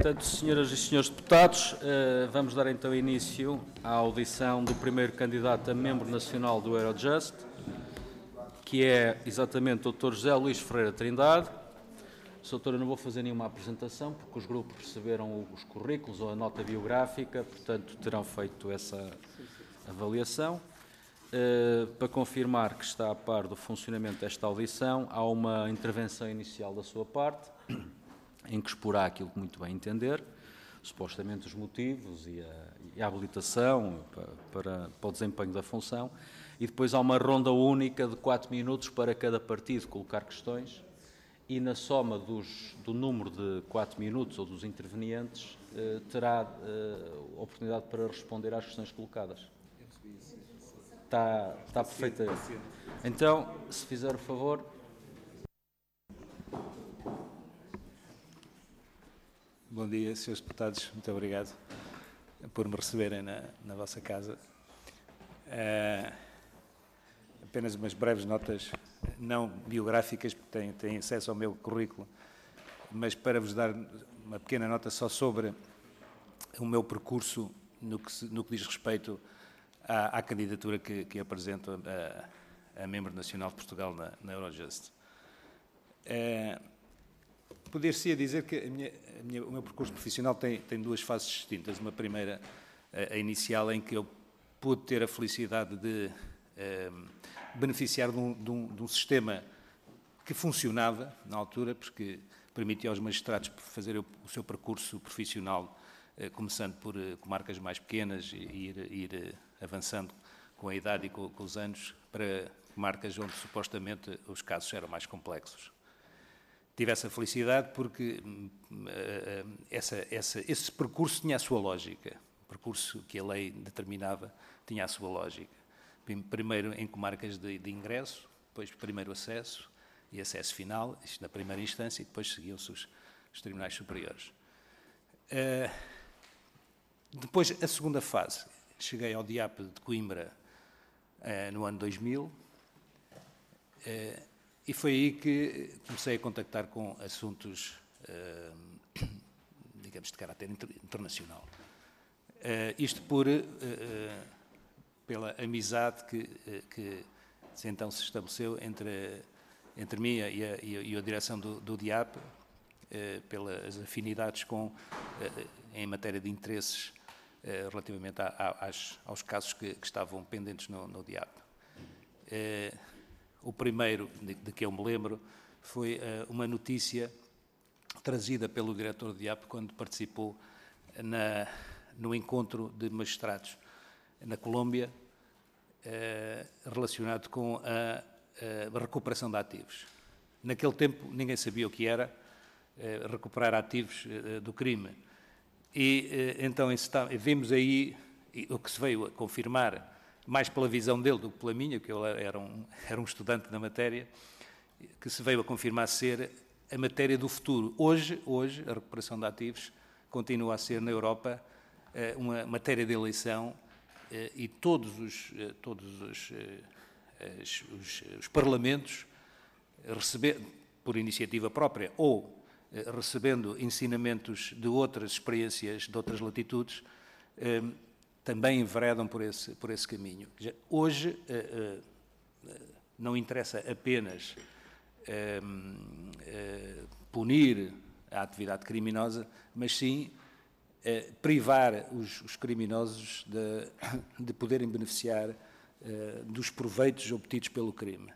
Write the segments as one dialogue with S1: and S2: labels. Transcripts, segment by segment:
S1: Portanto, senhoras e senhores deputados, vamos dar então início à audição do primeiro candidato a membro nacional do Eurojust, que é exatamente o Dr. José Luís Ferreira Trindade. Doutor, eu não vou fazer nenhuma apresentação, porque os grupos receberam os currículos ou a nota biográfica, portanto terão feito essa avaliação. Para confirmar que está a par do funcionamento desta audição, há uma intervenção inicial da sua parte, em que exporá aquilo que muito bem entender, supostamente os motivos e a habilitação para o desempenho da função, e depois há uma ronda única de 4 minutos para cada partido colocar questões, e na soma do número de 4 minutos ou dos intervenientes terá oportunidade para responder às questões colocadas. Está perfeita. Então, se fizer o favor.
S2: Bom dia, senhores deputados. Muito obrigado por me receberem na vossa casa. Apenas umas breves notas, não biográficas, porque têm acesso ao meu currículo, mas para vos dar uma pequena nota só sobre o meu percurso no que diz respeito à candidatura que apresento a membro nacional de Portugal na Eurojust. Poder-se dizer que o meu percurso profissional tem duas fases distintas. Uma primeira, a inicial, em que eu pude ter a felicidade de beneficiar de um sistema que funcionava na altura, porque permitia aos magistrados fazer o seu percurso profissional, começando por comarcas mais pequenas e ir avançando com a idade e com os anos para comarcas onde supostamente os casos eram mais complexos. Tive essa felicidade porque esse percurso tinha a sua lógica. O percurso que a lei determinava tinha a sua lógica. Primeiro em comarcas de ingresso, depois primeiro acesso e acesso final, isto na primeira instância, e depois seguiam-se os tribunais superiores. Depois, a segunda fase, cheguei ao DIAP de Coimbra no ano 2000, e foi aí que comecei a contactar com assuntos, digamos, de caráter internacional. Isto pela amizade que então se estabeleceu entre mim e a direção do DIAP, pelas afinidades em matéria de interesses relativamente aos casos que estavam pendentes no DIAP. O primeiro, de que eu me lembro, foi uma notícia trazida pelo diretor do DIAP quando participou no encontro de magistrados na Colômbia, relacionado com a recuperação de ativos. Naquele tempo ninguém sabia o que era recuperar ativos do crime. E então vimos aí o que se veio a confirmar, mais pela visão dele do que pela minha, porque ele era um estudante da matéria, que se veio a confirmar ser a matéria do futuro. Hoje a recuperação de ativos continua a ser na Europa uma matéria de eleição, e todos os parlamentos, por iniciativa própria ou recebendo ensinamentos de outras experiências, de outras latitudes, também enveredam por esse caminho. Hoje não interessa apenas punir a atividade criminosa, mas sim privar os criminosos de poderem beneficiar dos proveitos obtidos pelo crime.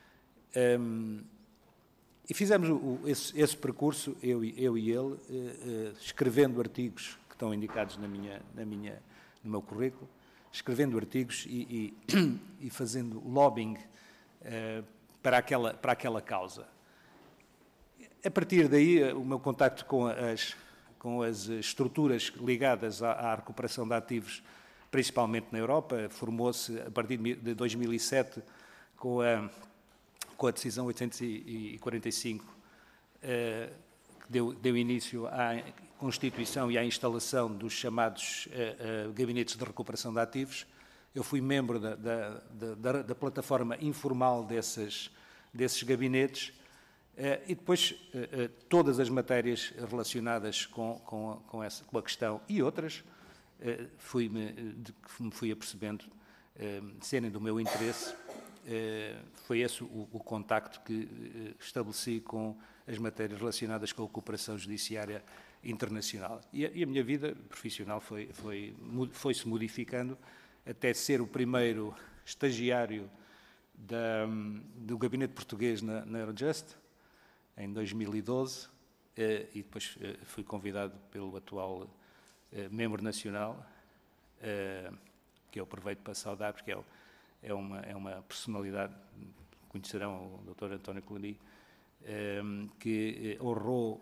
S2: E fizemos esse percurso, eu e ele, escrevendo artigos que estão indicados no meu currículo, escrevendo artigos e fazendo lobbying para aquela causa. A partir daí, o meu contacto com as estruturas ligadas à recuperação de ativos, principalmente na Europa, formou-se a partir de 2007 com a decisão 845, que deu início à constituição e à instalação dos chamados gabinetes de recuperação de ativos. Eu fui membro da plataforma informal desses gabinetes, E depois todas as matérias relacionadas com a questão e outras, que me fui apercebendo serem do meu interesse, foi esse o contacto que estabeleci com as matérias relacionadas com a cooperação judiciária internacional. E a minha vida profissional foi-se modificando até ser o primeiro estagiário do gabinete português na Eurojust, em 2012, e depois fui convidado pelo atual membro nacional, que eu aproveito para saudar, porque é uma personalidade, conhecerão o Dr. António Colani, que honrou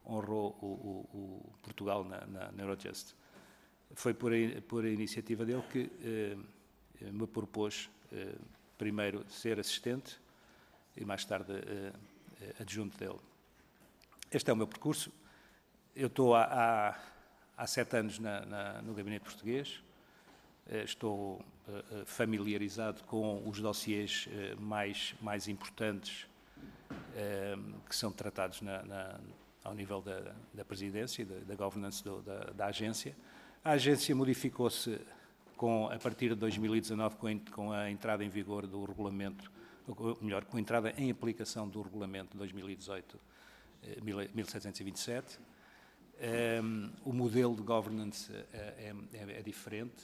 S2: o Portugal na Eurojust. Foi por a iniciativa dele que me propôs primeiro ser assistente e mais tarde adjunto dele. Este é o meu percurso. Eu estou há 7 anos no gabinete português. Estou familiarizado com os dossiês mais importantes que são tratados ao nível da presidência e da governance da agência. A agência modificou-se a partir de 2019 com a entrada em vigor do regulamento, ou melhor, com a entrada em aplicação do regulamento 2018-1727. O modelo de governance é diferente.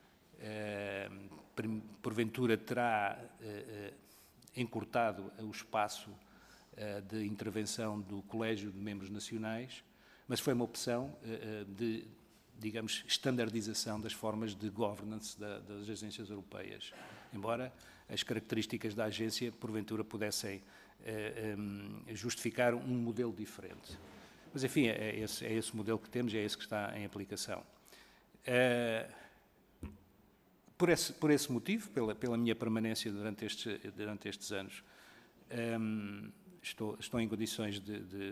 S2: Porventura terá encurtado o espaço de intervenção do Colégio de Membros Nacionais, mas foi uma opção de, digamos, standardização das formas de governance das agências europeias, embora as características da agência, porventura, pudessem justificar um modelo diferente. Mas, enfim, é esse modelo que temos e é esse que está em aplicação. Por esse motivo, pela minha permanência durante estes anos, estou em condições de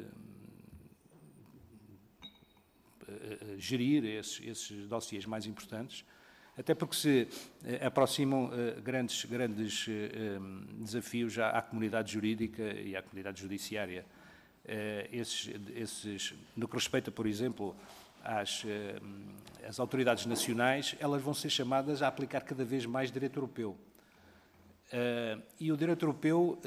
S2: gerir esses dossiês mais importantes, até porque se aproximam grandes desafios à comunidade jurídica e à comunidade judiciária. No que respeita, por exemplo, às autoridades nacionais, elas vão ser chamadas a aplicar cada vez mais direito europeu. E o direito europeu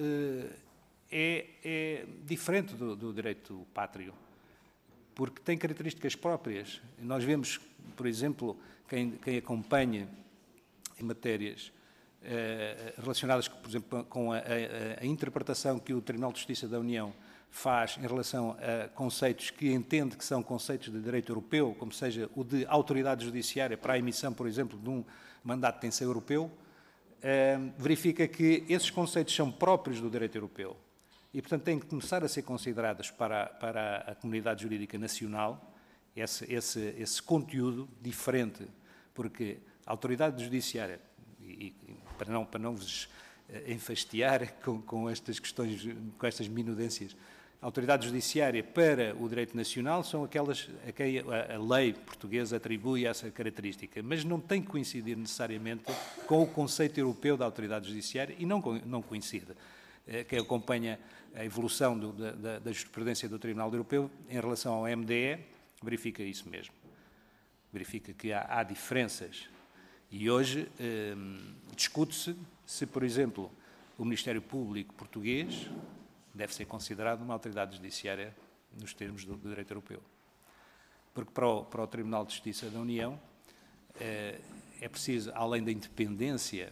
S2: é diferente do direito pátrio, porque tem características próprias. Nós vemos, por exemplo, quem acompanha em matérias relacionadas, por exemplo, com a interpretação que o Tribunal de Justiça da União faz em relação a conceitos que entende que são conceitos de direito europeu, como seja o de autoridade judiciária para a emissão, por exemplo, de um mandato de detenção europeu, verifica que esses conceitos são próprios do direito europeu e, portanto, têm que começar a ser considerados para a comunidade jurídica nacional esse conteúdo diferente, porque a autoridade judiciária, e para não vos enfastiar com estas questões, com estas minudências, a autoridade judiciária para o direito nacional são aquelas a quem a lei portuguesa atribui essa característica, mas não tem que coincidir necessariamente com o conceito europeu da autoridade judiciária e não coincide. Quem acompanha a evolução da jurisprudência do Tribunal Europeu em relação ao MDE verifica isso mesmo. Verifica que há diferenças. E hoje discute-se se, por exemplo, o Ministério Público português deve ser considerado uma autoridade judiciária nos termos do direito europeu. Porque para o Tribunal de Justiça da União é preciso, além da independência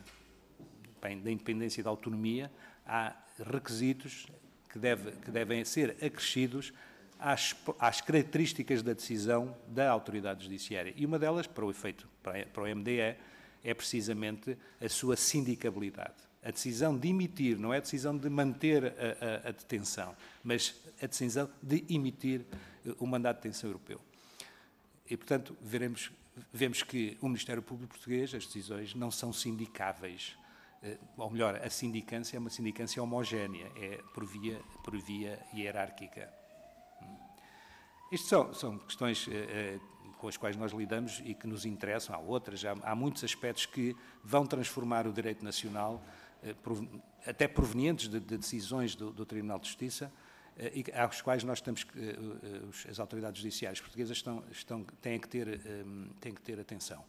S2: e da autonomia, há requisitos que devem ser acrescidos às características da decisão da autoridade judiciária. E uma delas, para o MDE, é precisamente a sua sindicabilidade. A decisão de emitir, não é a decisão de manter a detenção, mas a decisão de emitir o mandato de detenção europeu. E, portanto, vemos que o Ministério Público português, as decisões não são sindicáveis. Ou melhor, a sindicância é uma sindicância homogénea, é por via hierárquica. Isto são questões com as quais nós lidamos e que nos interessam. Há outras, há muitos aspectos que vão transformar o direito nacional, até provenientes de decisões do Tribunal de Justiça, e aos quais nós temos as autoridades judiciárias portuguesas têm que ter atenção.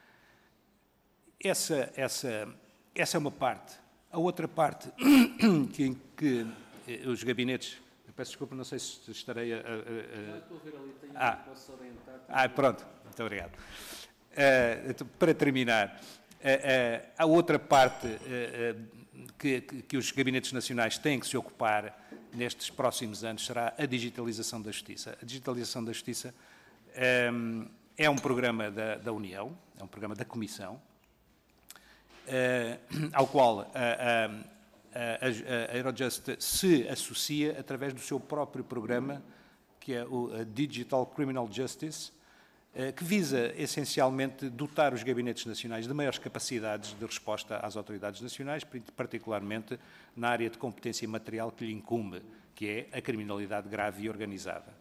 S2: Essa é uma parte. A outra parte que os gabinetes... Peço desculpa, não sei se estarei a...
S1: Estou a ver ali, tenho posso orientar.
S2: Pronto, muito obrigado. Para terminar, a outra parte que os gabinetes nacionais têm que se ocupar nestes próximos anos será a digitalização da justiça. A digitalização da justiça é um programa da União, é um programa da Comissão, ao qual a Eurojust se associa através do seu próprio programa, que é o Digital Criminal Justice, que visa essencialmente dotar os gabinetes nacionais de maiores capacidades de resposta às autoridades nacionais, particularmente na área de competência material que lhe incumbe, que é a criminalidade grave e organizada.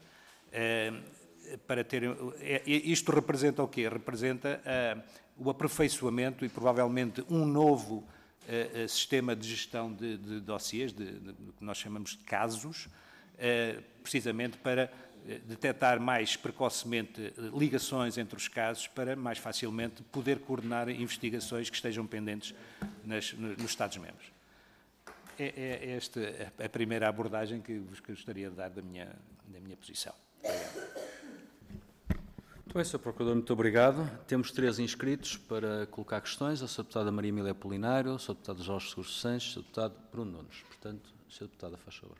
S2: Isto representa o quê? Representa o aperfeiçoamento e provavelmente um novo sistema de gestão de dossiês, que nós chamamos de casos, precisamente para detectar mais precocemente ligações entre os casos, para mais facilmente poder coordenar investigações que estejam pendentes nos Estados-membros. É esta a primeira abordagem que vos gostaria de dar da minha posição. Obrigado.
S1: Muito bem, Sr. Procurador, muito obrigado. Temos 3 inscritos para colocar questões, a Sra. Deputada Maria Emília Apolinário, a Sr. Deputado Jorge Seguro Sanches, a Sr. Deputado Bruno Nunes. Portanto, Sra. Deputada, faz favor.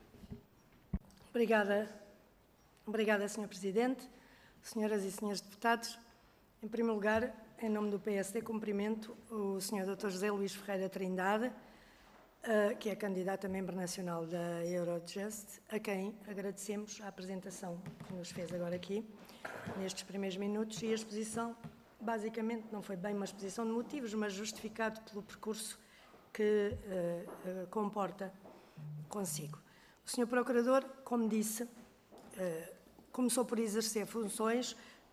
S3: Obrigada, Sr. Presidente, senhoras e senhores deputados. Em primeiro lugar, em nome do PSD, cumprimento o Sr. Dr. José Luís Ferreira Trindade, que é candidato a membro nacional da Eurojust, a quem agradecemos a apresentação que nos fez agora aqui, nestes primeiros minutos, e a exposição, basicamente, não foi bem uma exposição de motivos, mas justificado pelo percurso que comporta consigo. O Sr. Procurador, como disse, começou por exercer funções,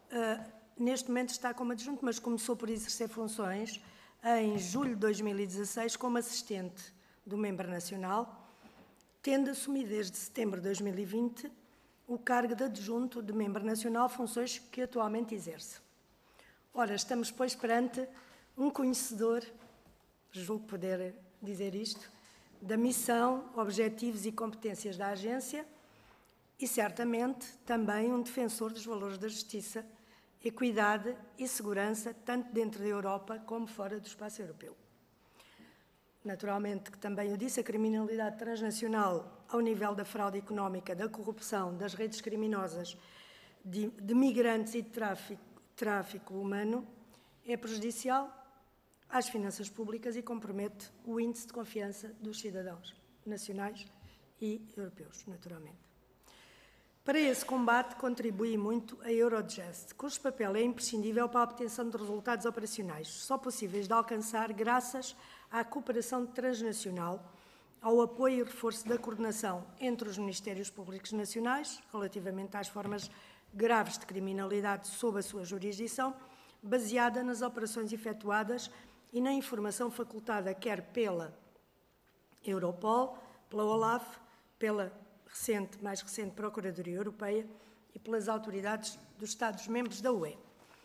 S3: neste momento está como adjunto, mas começou por exercer funções em julho de 2016 como assistente do membro nacional, tendo assumido desde setembro de 2020 o cargo de adjunto de membro nacional, funções que atualmente exerce. Ora, estamos, pois, perante um conhecedor, julgo poder dizer isto, da missão, objetivos e competências da agência e, certamente, também um defensor dos valores da justiça, equidade e segurança, tanto dentro da Europa como fora do espaço europeu. Naturalmente, que também eu disse, a criminalidade transnacional, ao nível da fraude económica, da corrupção, das redes criminosas, de migrantes e de tráfico humano, é prejudicial às finanças públicas e compromete o índice de confiança dos cidadãos nacionais e europeus, naturalmente. Para esse combate contribui muito a Eurojust, cujo papel é imprescindível para a obtenção de resultados operacionais, só possíveis de alcançar graças à cooperação transnacional, ao apoio e reforço da coordenação entre os Ministérios Públicos Nacionais, relativamente às formas graves de criminalidade sob a sua jurisdição, baseada nas operações efetuadas e na informação facultada quer pela Europol, pela OLAF, pela mais recente Procuradoria Europeia e pelas autoridades dos Estados-membros da UE.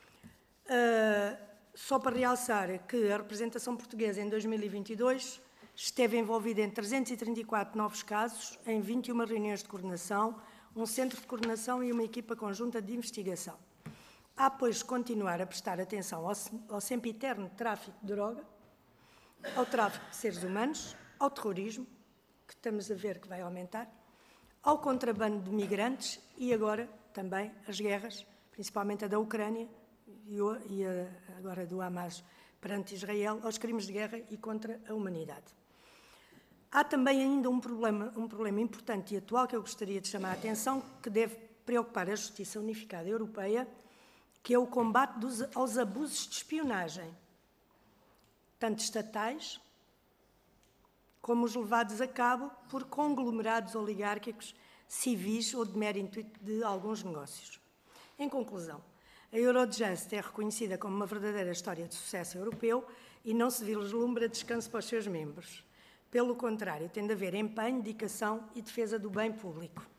S3: Só para realçar que a representação portuguesa em 2022 esteve envolvida em 334 novos casos, em 21 reuniões de coordenação, um centro de coordenação e uma equipa conjunta de investigação. Há, pois, continuar a prestar atenção ao sempiterno tráfico de droga, ao tráfico de seres humanos, ao terrorismo, que estamos a ver que vai aumentar, ao contrabando de migrantes e agora também as guerras, principalmente a da Ucrânia e agora do Hamas perante Israel, aos crimes de guerra e contra a humanidade. Há também ainda um problema importante e atual que eu gostaria de chamar a atenção, que deve preocupar a Justiça Unificada Europeia, que é o combate aos abusos de espionagem, tanto estatais como os levados a cabo por conglomerados oligárquicos civis ou de mero intuito de alguns negócios. Em conclusão, a Eurojust é reconhecida como uma verdadeira história de sucesso europeu e não se vislumbra descanso para os seus membros. Pelo contrário, tem de haver empenho, dedicação e defesa do bem público.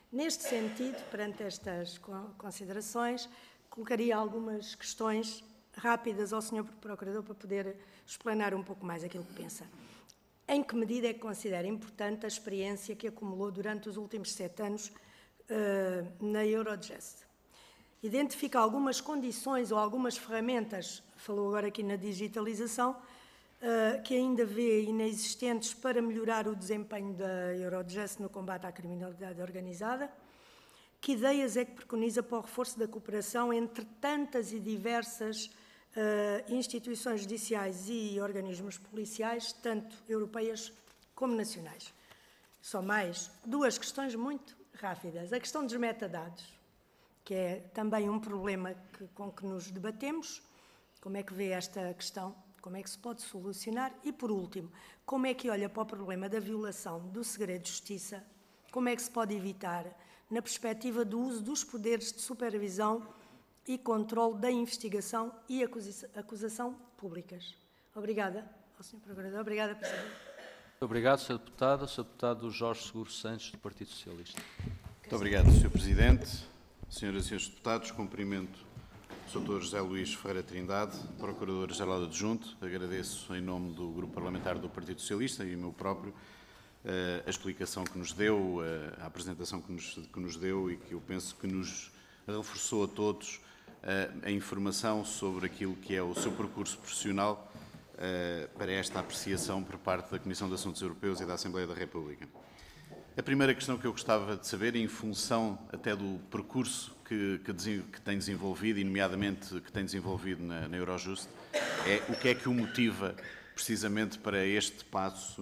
S3: Neste sentido, perante estas considerações, colocaria algumas questões rápidas ao Sr. Procurador para poder explanar um pouco mais aquilo que pensa. Em que medida é que considera importante a experiência que acumulou durante os últimos 7 anos na Eurojust? Identifica algumas condições ou algumas ferramentas, falou agora aqui na digitalização, que ainda vê inexistentes para melhorar o desempenho da Eurojust no combate à criminalidade organizada? Que ideias é que preconiza para o reforço da cooperação entre tantas e diversas instituições judiciais e organismos policiais, tanto europeias como nacionais? Só mais 2 questões muito rápidas. A questão dos metadados, que é também um problema com que nos debatemos. Como é que vê esta questão? Como é que se pode solucionar? E, por último, como é que olha para o problema da violação do segredo de justiça? Como é que se pode evitar, na perspectiva do uso dos poderes de supervisão e controle da investigação e acusação públicas? Obrigada ao Sr. Procurador. Obrigada, Presidente.
S1: Muito obrigado, Sr. Deputado. Sr. Deputado Jorge Seguro Santos, do Partido Socialista.
S4: Muito obrigado, Sr. Presidente. Senhoras e Srs. Deputados, cumprimento o Dr. José Luís Ferreira Trindade, Procurador-Geral Adjunto. Agradeço, em nome do Grupo Parlamentar do Partido Socialista e o meu próprio, a explicação que nos deu, a apresentação que nos deu e que eu penso que nos reforçou a todos a informação sobre aquilo que é o seu percurso profissional para esta apreciação por parte da Comissão de Assuntos Europeus e da Assembleia da República. A primeira questão que eu gostava de saber, em função até do percurso que tem desenvolvido, e nomeadamente que tem desenvolvido na Eurojust, é o que é que o motiva precisamente para este passo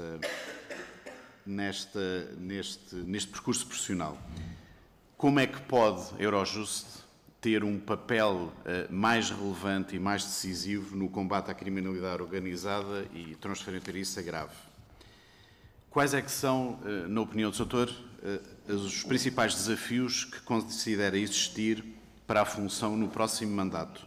S4: neste percurso profissional. Como é que pode a Eurojust ter um papel mais relevante e mais decisivo no combate à criminalidade organizada e transfronteiriça grave? Quais é que são, na opinião do Sr. os principais desafios que considera existir para a função no próximo mandato?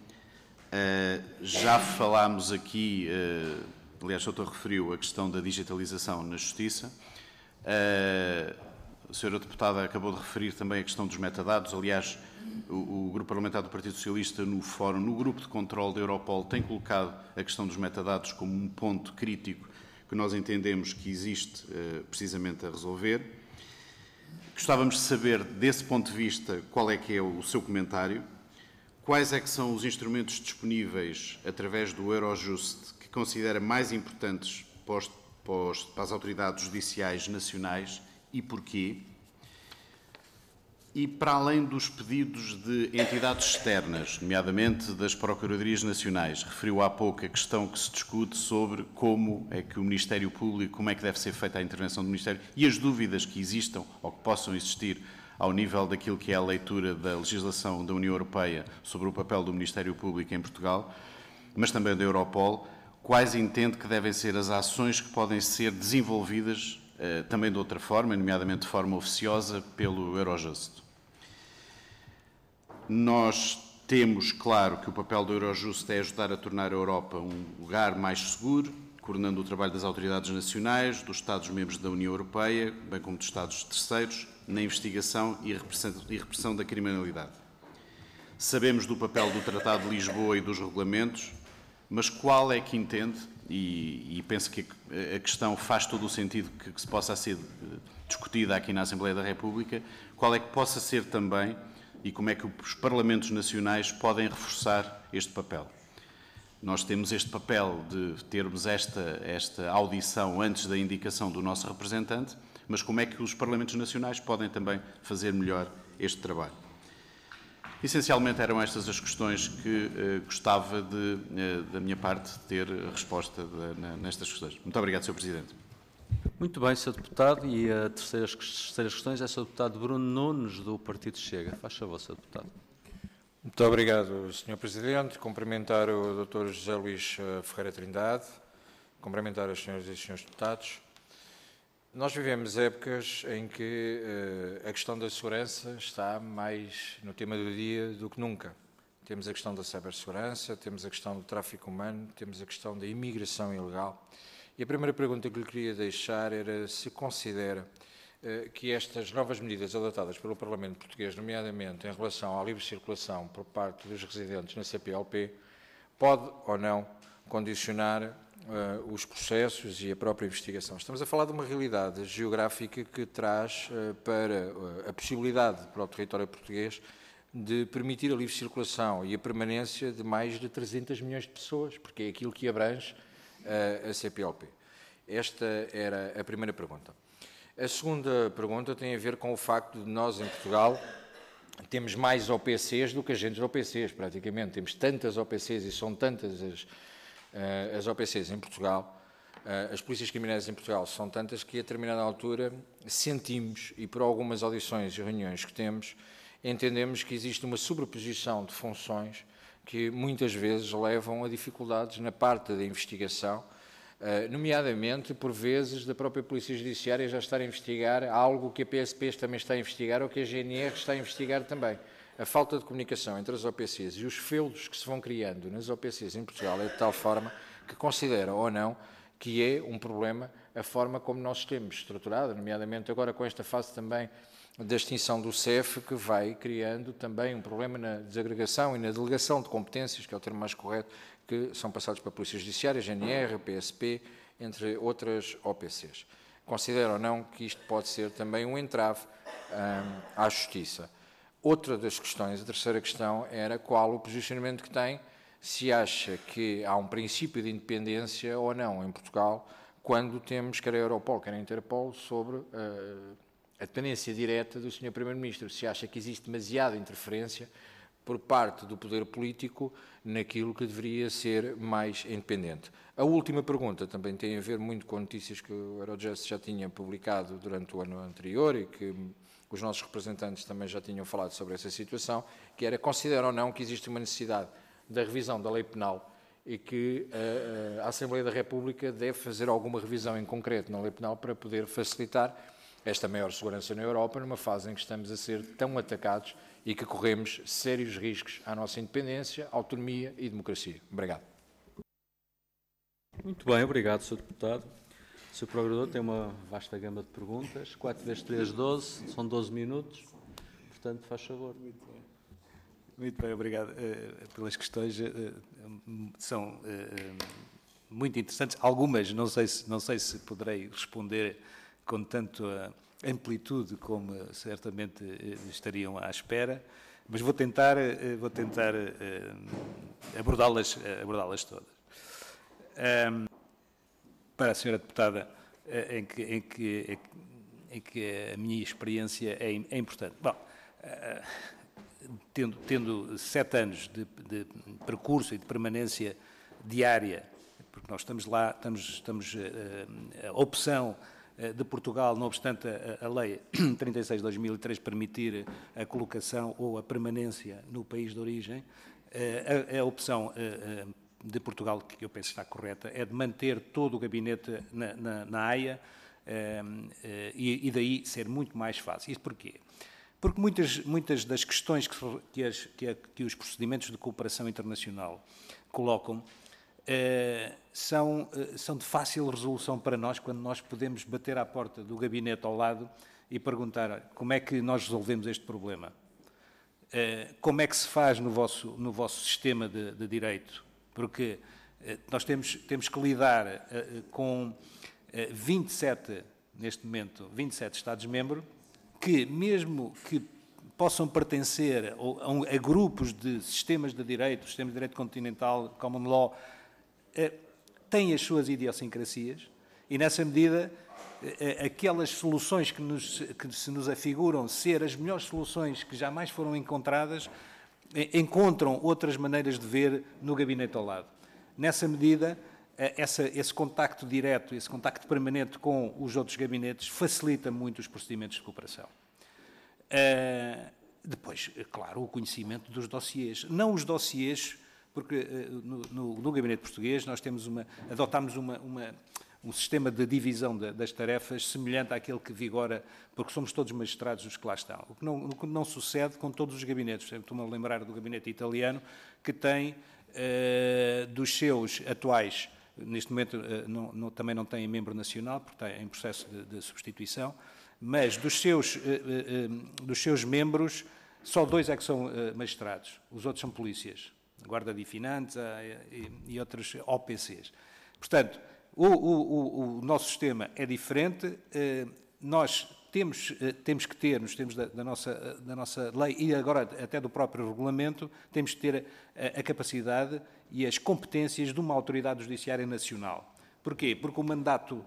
S4: Já falámos aqui, aliás, o Sr. referiu a questão da digitalização na Justiça. A Sra. Deputada acabou de referir também a questão dos metadados. Aliás, o Grupo Parlamentar do Partido Socialista, no fórum, no Grupo de Controlo da Europol, tem colocado a questão dos metadados como um ponto crítico que nós entendemos que existe precisamente a resolver. Gostávamos de saber, desse ponto de vista, qual é que é o seu comentário, quais é que são os instrumentos disponíveis através do Eurojust que considera mais importantes para as autoridades judiciais nacionais e porquê, e para além dos pedidos de entidades externas, nomeadamente das Procuradorias Nacionais. Referiu há pouco a questão que se discute sobre como é que o Ministério Público, como é que deve ser feita a intervenção do Ministério e as dúvidas que existam ou que possam existir ao nível daquilo que é a leitura da legislação da União Europeia sobre o papel do Ministério Público em Portugal, mas também da Europol. Quais entende que devem ser as ações que podem ser desenvolvidas também de outra forma, nomeadamente de forma oficiosa, pelo Eurojust? Nós temos, claro, que o papel do Eurojust é ajudar a tornar a Europa um lugar mais seguro, coordenando o trabalho das autoridades nacionais, dos Estados-membros da União Europeia, bem como dos Estados terceiros, na investigação e repressão da criminalidade. Sabemos do papel do Tratado de Lisboa e dos regulamentos, mas qual é que entende, e penso que a questão faz todo o sentido que se possa ser discutida aqui na Assembleia da República, qual é que possa ser também e como é que os Parlamentos Nacionais podem reforçar este papel. Nós temos este papel de termos esta audição antes da indicação do nosso representante, mas como é que os Parlamentos Nacionais podem também fazer melhor este trabalho? Essencialmente eram estas as questões que gostava da minha parte, de ter resposta nestas questões. Muito obrigado, Sr. Presidente.
S1: Muito bem, Sr. Deputado. E as terceiras questões é Sr. Deputado Bruno Nunes, do Partido Chega. Faz favor, Sr. Deputado.
S5: Muito obrigado, Sr. Presidente. Cumprimentar o Dr. José Luís Ferreira Trindade, cumprimentar as senhoras e os senhores deputados. Nós vivemos épocas em que a questão da segurança está mais no tema do dia do que nunca. Temos a questão da cibersegurança, temos a questão do tráfico humano, temos a questão da imigração ilegal. E a primeira pergunta que lhe queria deixar era se considera que estas novas medidas adotadas pelo Parlamento português, nomeadamente em relação à livre circulação por parte dos residentes na CPLP, pode ou não condicionar os processos e a própria investigação. Estamos a falar de uma realidade geográfica que traz para a possibilidade para o território português de permitir a livre circulação e a permanência de mais de 300 milhões de pessoas, porque é aquilo que abrange a CPLP. Esta era a primeira pergunta. A segunda pergunta tem a ver com o facto de nós, em Portugal, temos mais OPCs do que agentes OPCs, praticamente. Temos tantas OPCs e são tantas as OPCs em Portugal, as polícias criminais em Portugal são tantas que a determinada altura sentimos, e por algumas audições e reuniões que temos, entendemos que existe uma sobreposição de funções que muitas vezes levam a dificuldades na parte da investigação, nomeadamente, por vezes, da própria Polícia Judiciária já estar a investigar algo que a PSP também está a investigar ou que a GNR está a investigar também. A falta de comunicação entre as OPCs e os feudos que se vão criando nas OPCs em Portugal é de tal forma que considera ou não que é um problema a forma como nós temos estruturado, nomeadamente agora com esta fase também da extinção do CEF, que vai criando também um problema na desagregação e na delegação de competências, que é o termo mais correto, que são passados para a Polícia Judiciária, GNR, PSP, entre outras OPCs. Considera ou não que isto pode ser também um entrave à Justiça? Outra das questões, a terceira questão, era qual o posicionamento que tem, se acha que há um princípio de independência ou não em Portugal, quando temos quer a Europol, quer a Interpol, sobre a dependência direta do Sr. Primeiro-Ministro. Se acha que existe demasiada interferência por parte do poder político naquilo que deveria ser mais independente. A última pergunta também tem a ver muito com notícias que o Eurojust já tinha publicado durante o ano anterior e que os nossos representantes também já tinham falado sobre essa situação, que era considera ou não que existe uma necessidade da revisão da lei penal e que a Assembleia da República deve fazer alguma revisão em concreto na lei penal para poder facilitar esta maior segurança na Europa, numa fase em que estamos a ser tão atacados e que corremos sérios riscos à nossa independência, autonomia e democracia. Obrigado.
S1: Muito bem, obrigado, Sr. Deputado. O Sr. Procurador tem uma vasta gama de perguntas. 4 vezes 3, 12, são 12 minutos. Portanto, faz favor.
S2: Muito bem, obrigado pelas questões. São muito interessantes. Algumas, não sei se poderei responder com tanto amplitude como certamente estariam à espera, mas vou tentar abordá-las todas. Para a senhora deputada, em que a minha experiência é importante. Bom, tendo 7 anos de percurso e de permanência diária, porque nós estamos lá, a opção de Portugal, não obstante a Lei 36 de 2003 permitir a colocação ou a permanência no país de origem, a opção de Portugal, que eu penso está correta, é de manter todo o gabinete na Haia e daí ser muito mais fácil. Isso porquê? Porque muitas das questões que os procedimentos de cooperação internacional colocam são de fácil resolução para nós, quando nós podemos bater à porta do gabinete ao lado e perguntar como é que nós resolvemos este problema. Como é que se faz no vosso sistema de direito? Porque nós temos que lidar com 27, neste momento, 27 Estados-membros, que mesmo que possam pertencer a grupos de sistemas de direito, sistema de direito continental, common law, têm as suas idiosincrasias e, nessa medida, aquelas soluções que se nos afiguram ser as melhores soluções que jamais foram encontradas, encontram outras maneiras de ver no gabinete ao lado. Nessa medida, esse contacto direto, esse contacto permanente com os outros gabinetes facilita muito os procedimentos de cooperação. Depois, claro, o conhecimento dos dossiês. Não os dossiês, porque no gabinete português nós adotámos um sistema de divisão das tarefas semelhante àquele que vigora, porque somos todos magistrados os que lá estão. O que não sucede com todos os gabinetes. Estou-me a lembrar do gabinete italiano, que tem dos seus atuais, neste momento também não tem membro nacional, porque está em processo de substituição, mas dos seus membros, só 2 é que são magistrados, os outros são polícias, Guarda de Finanza e outros OPCs. Portanto, o nosso sistema é diferente, nós temos que ter, nos termos da nossa lei e agora até do próprio regulamento, temos que ter a capacidade e as competências de uma autoridade judiciária nacional. Porquê? Porque o mandato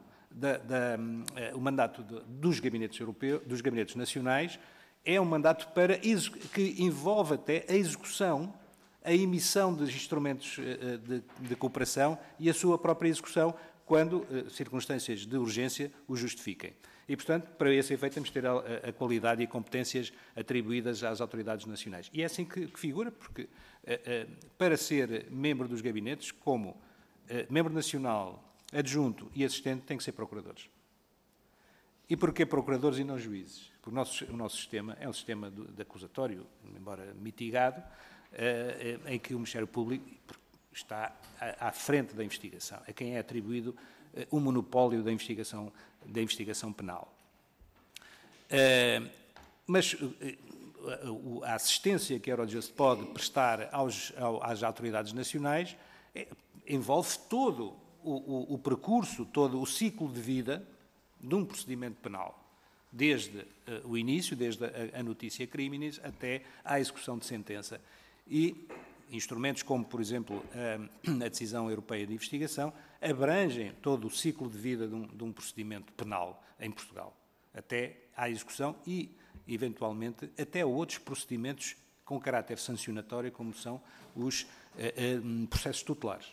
S2: dos gabinetes europeus, dos gabinetes nacionais, é um mandato que envolve até a execução, a emissão de instrumentos de cooperação e a sua própria execução, quando circunstâncias de urgência o justifiquem. E, portanto, para esse efeito, temos de ter a qualidade e competências atribuídas às autoridades nacionais. E é assim que figura, porque para ser membro dos gabinetes, como membro nacional, adjunto e assistente, tem que ser procuradores. E porquê procuradores e não juízes? Porque o nosso sistema é um sistema de acusatório, embora mitigado, em que o Ministério Público está à frente da investigação, a quem é atribuído o monopólio da investigação penal. Mas a assistência que a Eurojust pode prestar às autoridades nacionais envolve todo o percurso, todo o ciclo de vida de um procedimento penal, desde o início, desde a notícia criminis até à execução de sentença. E instrumentos como, por exemplo, a decisão europeia de investigação abrangem todo o ciclo de vida de um procedimento penal em Portugal, até à execução e, eventualmente, até a outros procedimentos com caráter sancionatório, como são os processos tutelares.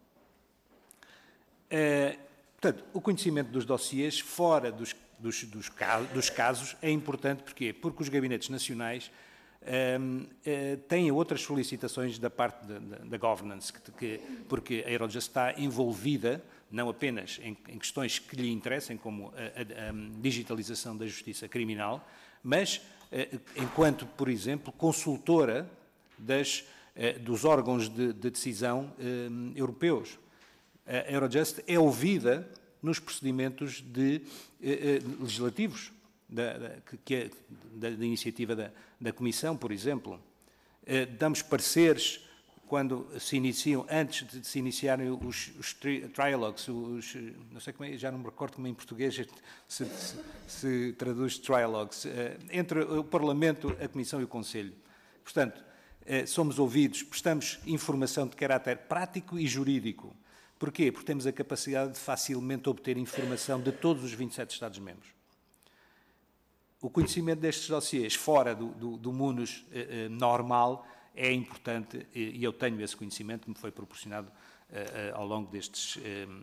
S2: Portanto, o conhecimento dos dossiês fora dos casos é importante. Porquê? Porque os gabinetes nacionais têm outras solicitações da parte da governance, porque a Eurojust está envolvida não apenas em questões que lhe interessem, como a digitalização da justiça criminal, mas enquanto, por exemplo, consultora dos órgãos de decisão europeus. A Eurojust é ouvida nos procedimentos legislativos da iniciativa da Comissão, por exemplo. Damos pareceres quando se iniciam, antes de se iniciarem os trialogues, não sei como é, já não me recordo como em português se traduz trialogues, entre o Parlamento, a Comissão e o Conselho. Portanto, somos ouvidos, prestamos informação de caráter prático e jurídico. Porquê? Porque temos a capacidade de facilmente obter informação de todos os 27 Estados-membros. O conhecimento destes dossiês fora do MUNUS normal é importante e eu tenho esse conhecimento que me foi proporcionado ao longo destes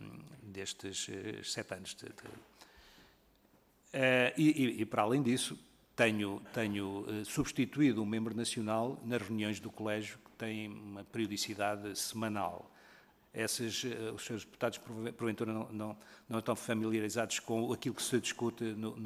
S2: 7 anos. E para além disso, tenho substituído um membro nacional nas reuniões do colégio que têm uma periodicidade semanal. Os seus deputados, porventura, não estão familiarizados com aquilo que se discute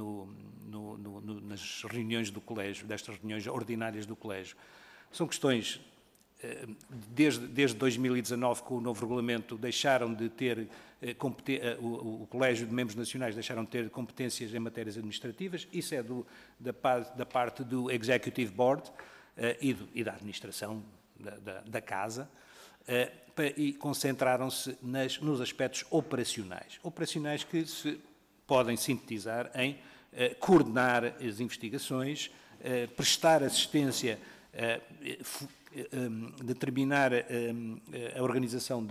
S2: nas reuniões do colégio, destas reuniões ordinárias do colégio. São questões, desde 2019, com o novo regulamento, deixaram de ter, o colégio de membros nacionais deixaram de ter competências em matérias administrativas. Isso é da parte do Executive Board e da administração da Casa, e concentraram-se nos aspectos operacionais que se podem sintetizar em coordenar as investigações, prestar assistência, determinar a organização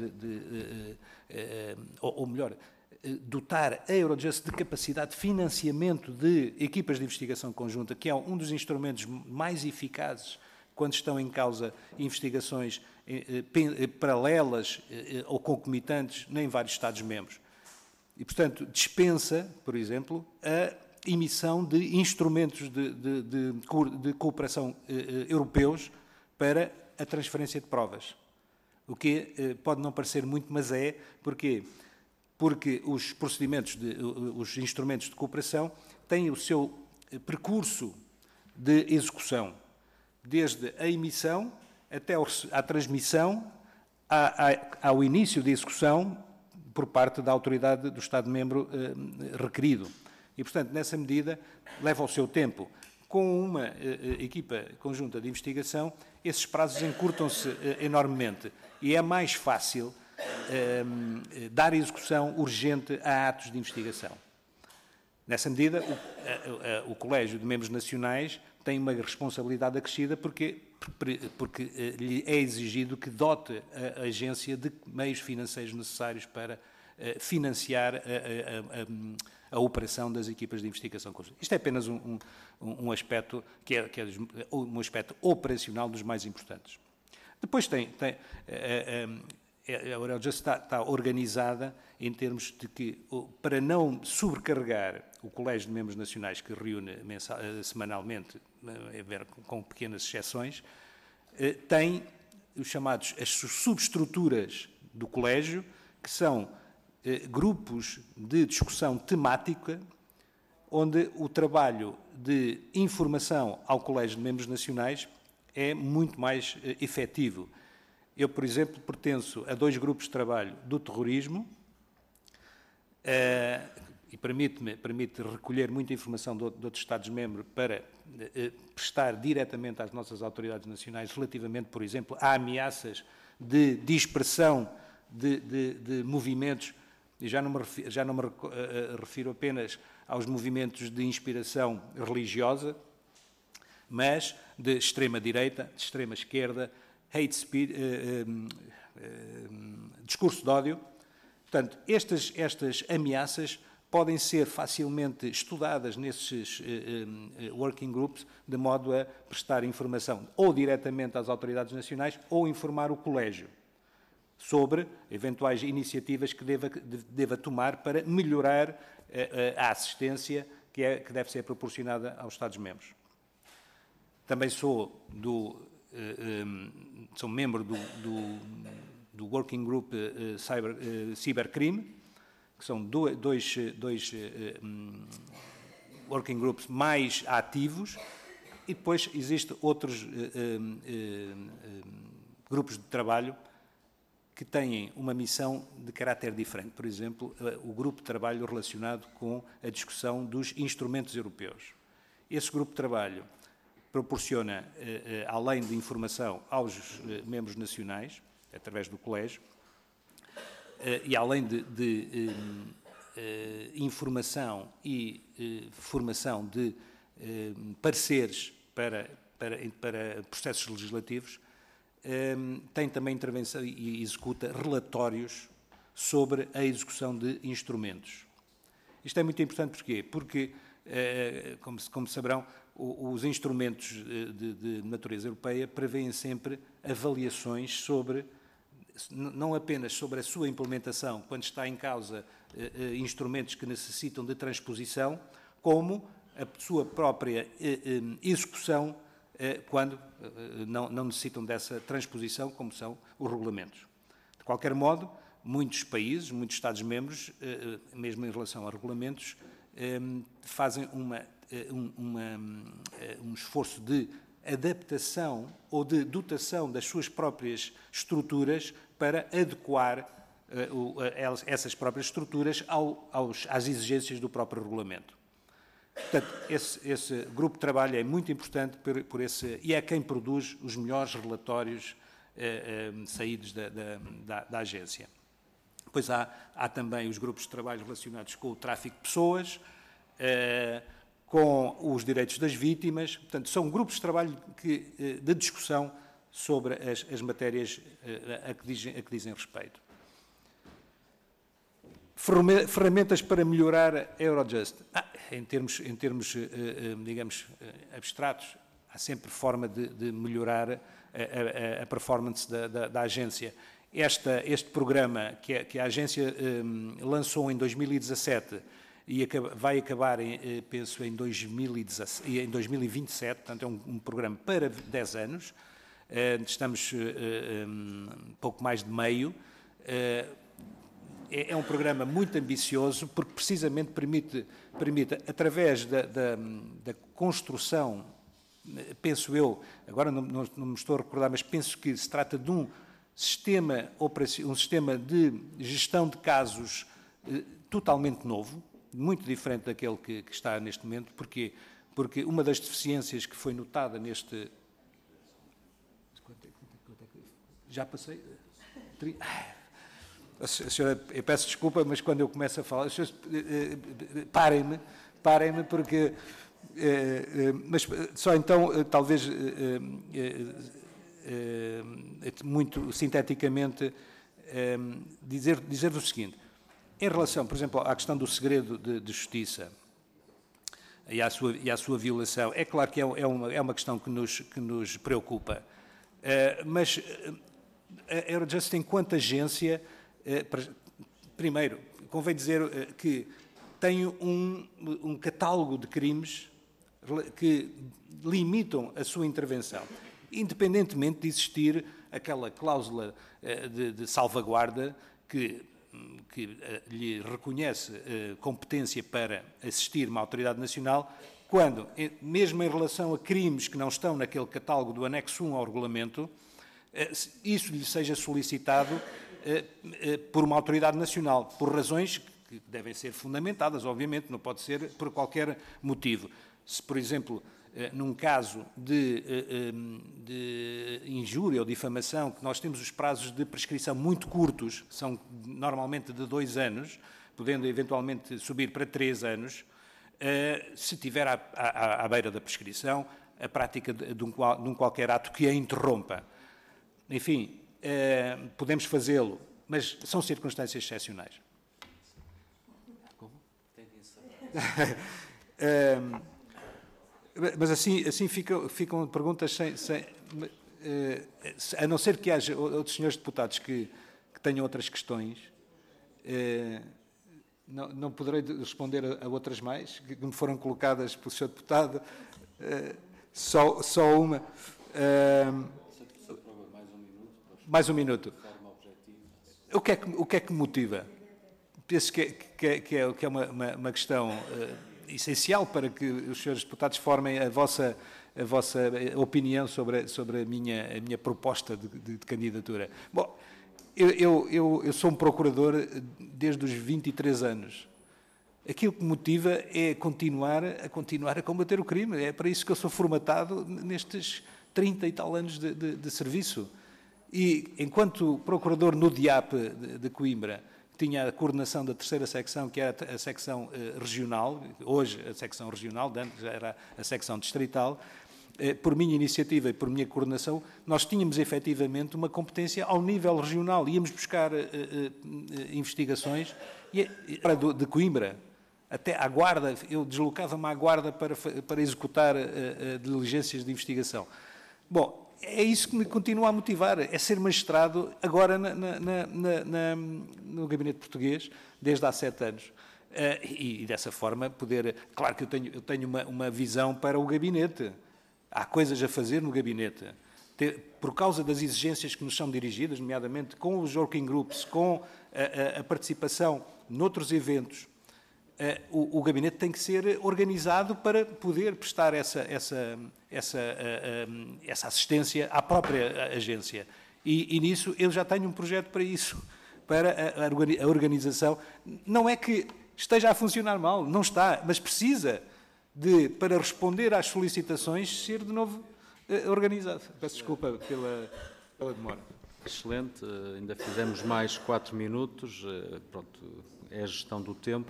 S2: ou melhor, dotar a Eurojust de capacidade de financiamento de equipas de investigação conjunta, que é um dos instrumentos mais eficazes quando estão em causa investigações paralelas ou concomitantes em vários Estados-membros. E, portanto, dispensa, por exemplo, a emissão de instrumentos de cooperação europeus para a transferência de provas. O que pode não parecer muito, mas é. Porquê? Porque os procedimentos, os instrumentos de cooperação têm o seu percurso de execução, desde a emissão até à transmissão, ao início da execução por parte da autoridade do Estado-membro requerido. E, portanto, nessa medida, leva o seu tempo. Com uma equipa conjunta de investigação, esses prazos encurtam-se enormemente e é mais fácil dar execução urgente a atos de investigação. Nessa medida, o Colégio de Membros Nacionais tem uma responsabilidade acrescida porque lhe é exigido que dote a agência de meios financeiros necessários para financiar a operação das equipas de investigação conjunta. Isto é apenas um aspecto que é um aspecto operacional dos mais importantes. Depois a Eurojust está organizada em termos de que, para não sobrecarregar o Colégio de Membros Nacionais, que reúne semanalmente, com pequenas exceções, tem as subestruturas do Colégio, que são grupos de discussão temática, onde o trabalho de informação ao Colégio de Membros Nacionais é muito mais efetivo. Eu, por exemplo, pertenço a 2 grupos de trabalho do terrorismo e permite recolher muita informação de outros Estados-membros para prestar diretamente às nossas autoridades nacionais relativamente, por exemplo, a ameaças de dispersão de movimentos, e já não me refiro apenas aos movimentos de inspiração religiosa, mas de extrema-direita, de extrema-esquerda, hate speech, discurso de ódio. Portanto, estas ameaças podem ser facilmente estudadas nesses working groups, de modo a prestar informação ou diretamente às autoridades nacionais ou informar o Colégio sobre eventuais iniciativas que deva tomar para melhorar a assistência que deve ser proporcionada aos Estados-membros. Também sou membro do Working Group Cybercrime, que são dois working groups mais ativos, e depois existem outros grupos de trabalho que têm uma missão de caráter diferente. Por exemplo, o grupo de trabalho relacionado com a discussão dos instrumentos europeus. Esse grupo de trabalho proporciona, além de informação aos membros nacionais, através do Colégio, e além de informação e formação de pareceres para processos legislativos, tem também intervenção e executa relatórios sobre a execução de instrumentos. Isto é muito importante porquê? Porque, como saberão, os instrumentos de natureza europeia prevêem sempre avaliações sobre, não apenas sobre a sua implementação, quando está em causa instrumentos que necessitam de transposição, como a sua própria execução quando não necessitam dessa transposição, como são os regulamentos. De qualquer modo, muitos países, muitos Estados-membros, mesmo em relação a regulamentos, fazem um esforço de adaptação ou de dotação das suas próprias estruturas para adequar essas próprias estruturas às exigências do próprio regulamento. Portanto, esse grupo de trabalho é muito importante e é quem produz os melhores relatórios saídos da agência. Depois há também os grupos de trabalho relacionados com o tráfico de pessoas, com os direitos das vítimas. Portanto, são grupos de trabalho de discussão sobre as matérias a que dizem respeito. Ferramentas para melhorar a Eurojust. Em termos digamos, abstratos, há sempre forma de melhorar a performance da agência. Este programa que a agência lançou em 2017 e vai acabar, penso, em 2027, portanto é um programa para 10 anos, estamos pouco mais de meio. É um programa muito ambicioso porque precisamente permite através da construção, penso eu, agora não me estou a recordar, mas penso que se trata de um sistema de gestão de casos totalmente novo, muito diferente daquele que está neste momento. Porquê? Porque uma das deficiências que foi notada neste... Já passei? A senhora, eu peço desculpa, mas quando eu começo a falar, parem-me, porque... mas só então, talvez, muito sinteticamente, dizer-vos o seguinte. Em relação, por exemplo, à questão do segredo de justiça e à sua violação, é claro que é uma questão que nos preocupa. Mas a Eurojust, enquanto agência, primeiro, convém dizer que tem um catálogo de crimes que limitam a sua intervenção, independentemente de existir aquela cláusula de salvaguarda que lhe reconhece competência para assistir uma autoridade nacional, quando, mesmo em relação a crimes que não estão naquele catálogo do anexo 1 ao regulamento, isso lhe seja solicitado por uma autoridade nacional, por razões que devem ser fundamentadas, obviamente, não pode ser por qualquer motivo. Se, por exemplo, num caso de injúria ou difamação, que nós temos os prazos de prescrição muito curtos, são normalmente de 2 anos, podendo eventualmente subir para 3 anos, se tiver à beira da prescrição a prática de um qualquer ato que a interrompa. Enfim, podemos fazê-lo, mas são circunstâncias excepcionais. Mas assim ficam perguntas a não ser que haja outros senhores deputados que tenham outras questões, não poderei responder a outras mais, que me foram colocadas pelo senhor deputado, só uma. Mais um minuto. O que é que motiva? Penso que é uma questão essencial para que os senhores deputados formem a vossa opinião sobre a minha proposta de candidatura. Bom, eu sou um procurador desde os 23 anos. Aquilo que me motiva é continuar a combater o crime. É para isso que eu sou formatado nestes 30 e tal anos de serviço. E, enquanto procurador no DIAP de Coimbra, tinha a coordenação da 3ª secção, que era a secção regional, hoje a secção regional, antes era a secção distrital, por minha iniciativa e por minha coordenação, nós tínhamos efetivamente uma competência ao nível regional. Íamos buscar investigações de Coimbra até à Guarda. Eu deslocava-me à Guarda para executar diligências de investigação. Bom, é isso que me continua a motivar, é ser magistrado agora no Gabinete Português, desde há 7 anos. E dessa forma poder... Claro que eu tenho uma visão para o Gabinete. Há coisas a fazer no Gabinete. Por causa das exigências que nos são dirigidas, nomeadamente com os working groups, com a participação noutros eventos, o Gabinete tem que ser organizado para poder prestar essa assistência à própria agência. E nisso eu já tenho um projeto para isso, para a organização. Não é que esteja a funcionar mal, não está, mas precisa para responder às solicitações, ser de novo organizado. Peço desculpa pela demora.
S1: Excelente, ainda fizemos mais 4 minutos, pronto, é a gestão do tempo.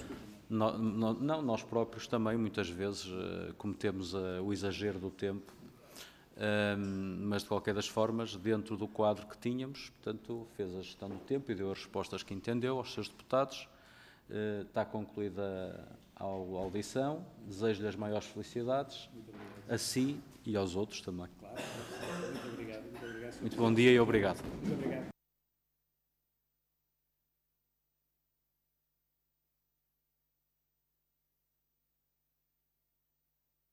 S1: Nós próprios também, muitas vezes, cometemos o exagero do tempo, mas, de qualquer das formas, dentro do quadro que tínhamos, portanto, fez a gestão do tempo e deu as respostas que entendeu aos seus deputados. Está concluída a audição. Desejo-lhe as maiores felicidades, a si e aos outros também.
S2: Muito obrigado.
S1: Muito bom dia e obrigado.
S2: Muito obrigado.